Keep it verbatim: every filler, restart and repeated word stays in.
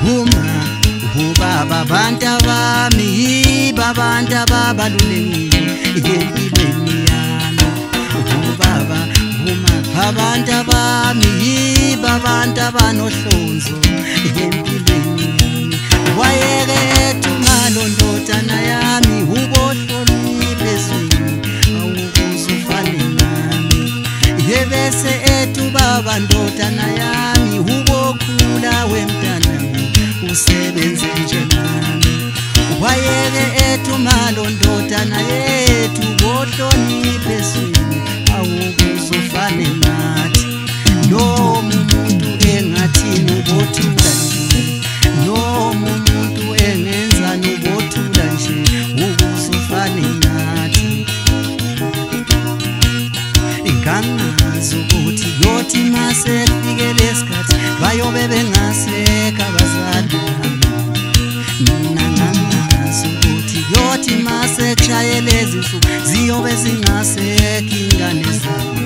uma ubaba abantu abami babantu ababalulekile empilweni yami ubaba uma abantu abami babantu abanohlonzo empilweni yami wayeke ethumalo ndodana yami ubohloniphe ezweni awukuzufane nami yebese ethu baba ndodana yami ubokhula wemntana usebenze njenami wayeke ethu malo ndodana yethu bohloniphe ezweni awukuzufane nathi noma umuntu engathini ubothula nje noma umuntu engenzani ubothula nje ukuzufane nathi ingangazi ukuthi yothi masefike lesikhathi bayobe bengaseka abazali mina ngangazi ukuthi yothi masekushayela izinsuku ziyobe zingasekho ingane zami